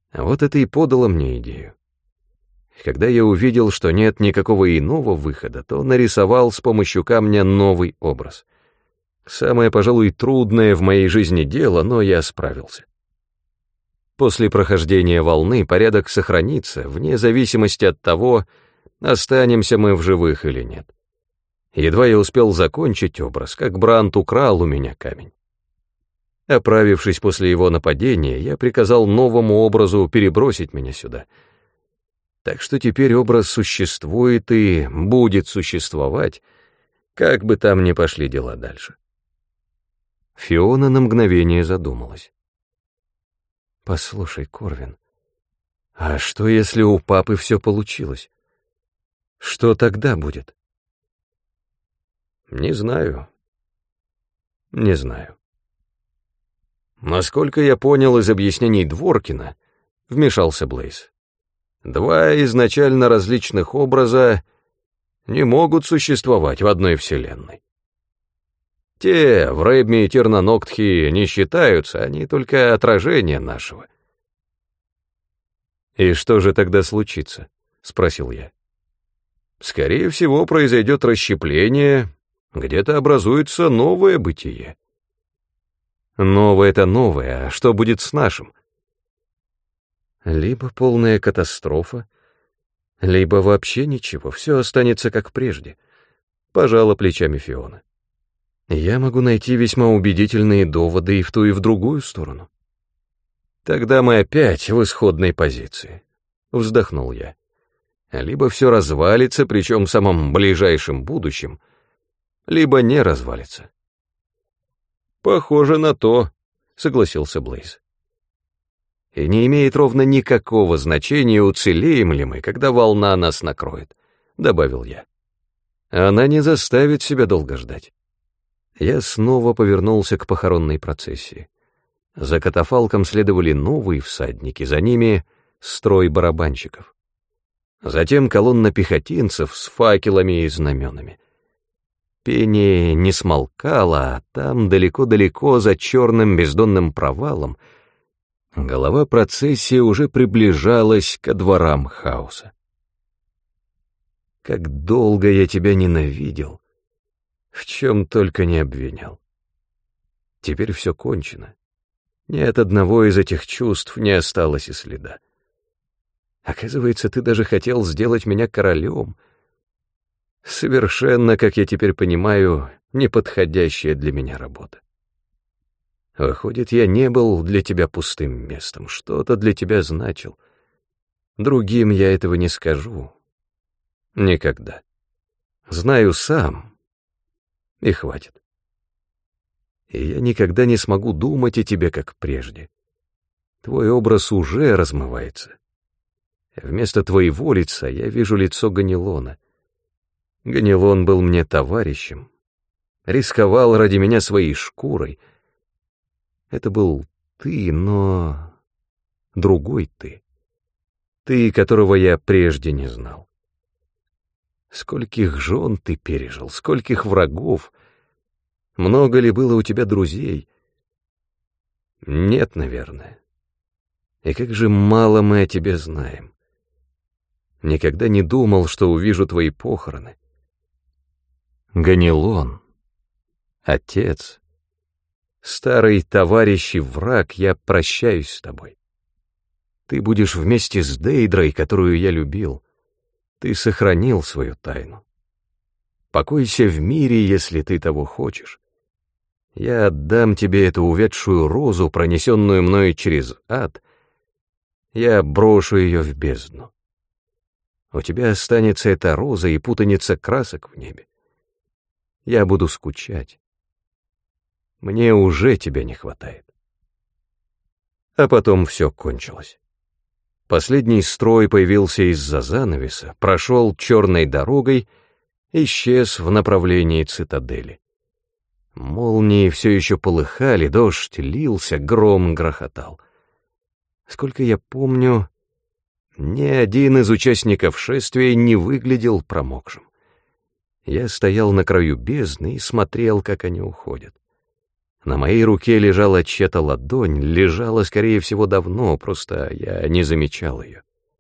А вот это и подало мне идею. Когда я увидел, что нет никакого иного выхода, то нарисовал с помощью камня новый образ. Самое, пожалуй, трудное в моей жизни дело, но я справился. После прохождения волны порядок сохранится, вне зависимости от того, останемся мы в живых или нет. Едва я успел закончить образ, как Брант украл у меня камень. Оправившись после его нападения, я приказал новому образу перебросить меня сюда. Так что теперь образ существует и будет существовать, как бы там ни пошли дела дальше. Фиона на мгновение задумалась. «Послушай, Корвин, а что, если у папы все получилось? Что тогда будет?» «Не знаю. Не знаю». Насколько я понял из объяснений Дворкина, вмешался Блейз, два изначально различных образа не могут существовать в одной вселенной. Те в Рэбме и Терноногтхи не считаются, они только отражение нашего. «И что же тогда случится?» — спросил я. «Скорее всего, произойдет расщепление, где-то образуется новое бытие». «Новое — это новое, а что будет с нашим?» «Либо полная катастрофа, либо вообще ничего, все останется как прежде», — пожала плечами Фиона. «Я могу найти весьма убедительные доводы и в ту, и в другую сторону». «Тогда мы опять в исходной позиции», — вздохнул я. «Либо все развалится, причем в самом ближайшем будущем, либо не развалится». «Похоже на то», — согласился Блейз. «И не имеет ровно никакого значения, уцелеем ли мы, когда волна нас накроет», — добавил я. «Она не заставит себя долго ждать». Я снова повернулся к похоронной процессии. За катафалком следовали новые всадники, за ними строй барабанщиков. Затем колонна пехотинцев с факелами и знаменами. Пение не смолкало, а там, далеко-далеко, за черным бездонным провалом, голова процессии уже приближалась ко дворам хаоса. Как долго я тебя ненавидел, в чем только не обвинял. Теперь все кончено. Ни от одного из этих чувств не осталось и следа. Оказывается, ты даже хотел сделать меня королем. Совершенно, как я теперь понимаю, неподходящая для меня работа. Выходит, я не был для тебя пустым местом, что-то для тебя значил. Другим я этого не скажу. Никогда. Знаю сам. И хватит. И я никогда не смогу думать о тебе, как прежде. Твой образ уже размывается. Вместо твоего лица я вижу лицо Ганилона. Ганилон был мне товарищем, рисковал ради меня своей шкурой. Это был ты, но другой ты. Ты, которого я прежде не знал. Скольких жен ты пережил, скольких врагов. Много ли было у тебя друзей? Нет, наверное. И как же мало мы о тебе знаем. Никогда не думал, что увижу твои похороны. Ганилон, отец, старый товарищ и враг, я прощаюсь с тобой. Ты будешь вместе с Дейдрой, которую я любил. Ты сохранил свою тайну. Покойся в мире, если ты того хочешь. Я отдам тебе эту увядшую розу, пронесенную мною через ад. Я брошу ее в бездну. У тебя останется эта роза и путаница красок в небе. Я буду скучать. Мне уже тебя не хватает. А потом все кончилось. Последний строй появился из-за занавеса, прошел черной дорогой, исчез в направлении цитадели. Молнии все еще полыхали, дождь лился, гром грохотал. Сколько я помню, ни один из участников шествия не выглядел промокшим. Я стоял на краю бездны и смотрел, как они уходят. На моей руке лежала чья-то ладонь, лежала, скорее всего, давно, просто я не замечал ее.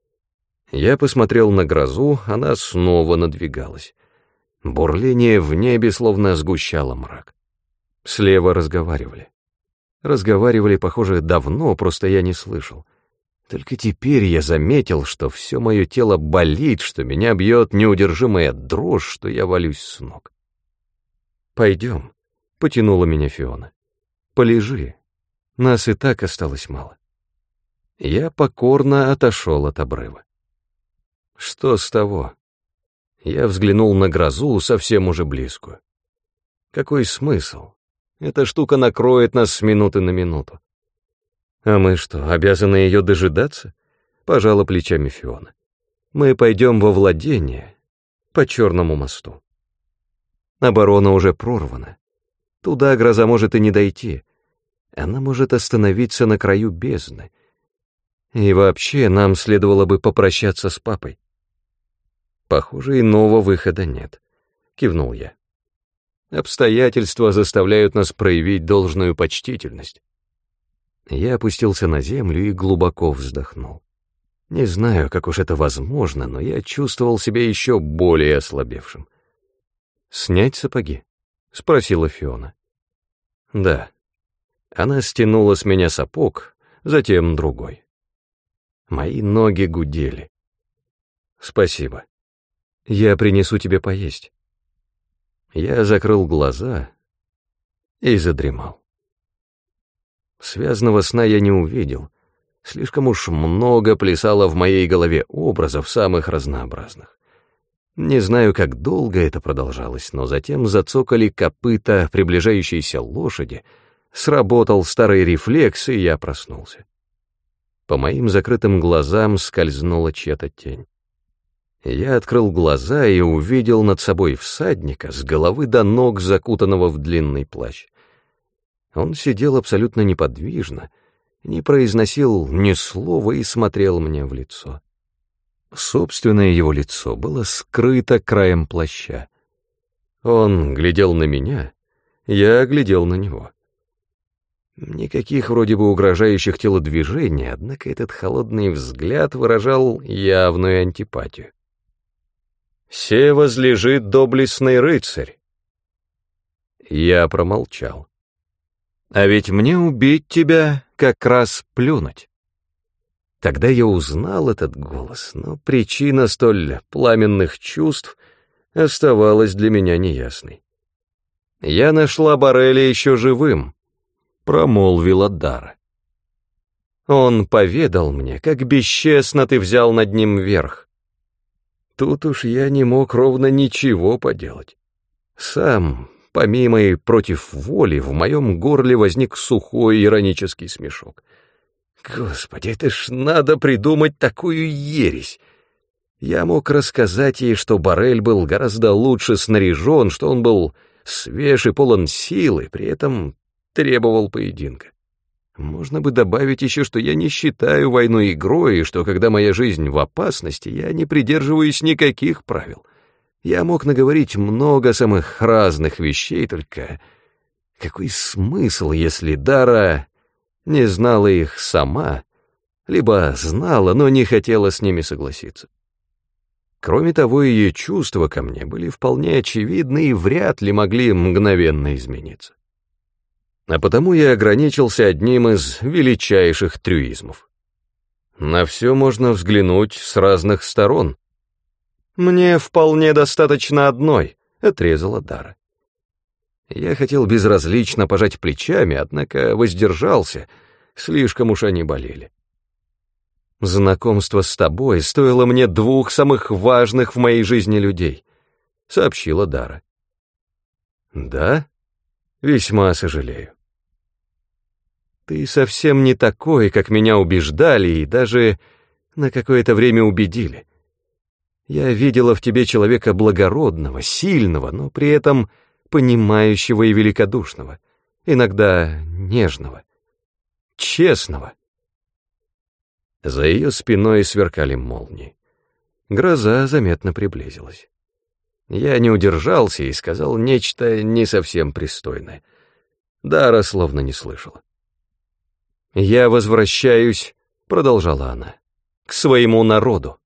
Я посмотрел на грозу, она снова надвигалась. Бурление в небе словно сгущало мрак. Слева разговаривали. Разговаривали, похоже, давно, просто я не слышал. Только теперь я заметил, что все мое тело болит, что меня бьет неудержимая дрожь, что я валюсь с ног. «Пойдем», — потянула меня Фиона. «Полежи. Нас и так осталось мало». Я покорно отошел от обрыва. Что с того? Я взглянул на грозу, совсем уже близкую. Какой смысл? Эта штука накроет нас с минуты на минуту. А мы что, обязаны ее дожидаться? Пожала плечами Фиона. Мы пойдем во владение, по Черному мосту. Оборона уже прорвана. Туда гроза может и не дойти. Она может остановиться на краю бездны. И вообще нам следовало бы попрощаться с папой. Похоже, иного выхода нет, кивнул я. Обстоятельства заставляют нас проявить должную почтительность. Я опустился на землю и глубоко вздохнул. Не знаю, как уж это возможно, но я чувствовал себя еще более ослабевшим. «Снять сапоги?» — спросила Фиона. «Да». Она стянула с меня сапог, затем другой. Мои ноги гудели. «Спасибо. Я принесу тебе поесть». Я закрыл глаза и задремал. Связного сна я не увидел. Слишком уж много плясало в моей голове образов самых разнообразных. Не знаю, как долго это продолжалось, но затем зацокали копыта приближающейся лошади, сработал старый рефлекс, и я проснулся. По моим закрытым глазам скользнула чья-то тень. Я открыл глаза и увидел над собой всадника, с головы до ног закутанного в длинный плащ. Он сидел абсолютно неподвижно, не произносил ни слова и смотрел мне в лицо. Собственное его лицо было скрыто краем плаща. Он глядел на меня, я глядел на него. Никаких вроде бы угрожающих телодвижений, однако этот холодный взгляд выражал явную антипатию. «Се возлежит доблестный рыцарь». Я промолчал. «А ведь мне убить тебя, как раз плюнуть». Тогда я узнал этот голос, но причина столь пламенных чувств оставалась для меня неясной. «Я нашла Бореля еще живым», — промолвила Дара. «Он поведал мне, как бесчестно ты взял над ним верх». Тут уж я не мог ровно ничего поделать. Сам, помимо и против воли, в моем горле возник сухой иронический смешок. Господи, это ж надо придумать такую ересь. Я мог рассказать ей, что Борель был гораздо лучше снаряжен, что он был свеж и полон силы, при этом требовал поединка. Можно бы добавить еще, что я не считаю войну игрой, и что, когда моя жизнь в опасности, я не придерживаюсь никаких правил. Я мог наговорить много самых разных вещей, только какой смысл, если Дара не знала их сама, либо знала, но не хотела с ними согласиться? Кроме того, ее чувства ко мне были вполне очевидны и вряд ли могли мгновенно измениться. А потому я ограничился одним из величайших трюизмов. На все можно взглянуть с разных сторон. «Мне вполне достаточно одной», — отрезала Дара. Я хотел безразлично пожать плечами, однако воздержался, слишком уж они болели. «Знакомство с тобой стоило мне 2 самых важных в моей жизни людей», — сообщила Дара. «Да? Весьма сожалею. Ты совсем не такой, как меня убеждали и даже на какое-то время убедили. Я видела в тебе человека благородного, сильного, но при этом понимающего и великодушного, иногда нежного, честного». За ее спиной сверкали молнии. Гроза заметно приблизилась. Я не удержался и сказал нечто не совсем пристойное. Дара словно не слышала. «Я возвращаюсь», — продолжала она, — «к своему народу.